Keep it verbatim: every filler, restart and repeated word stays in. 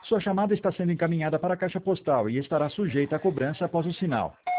Sua chamada está sendo encaminhada para a caixa postal e estará sujeita a cobrança após o sinal.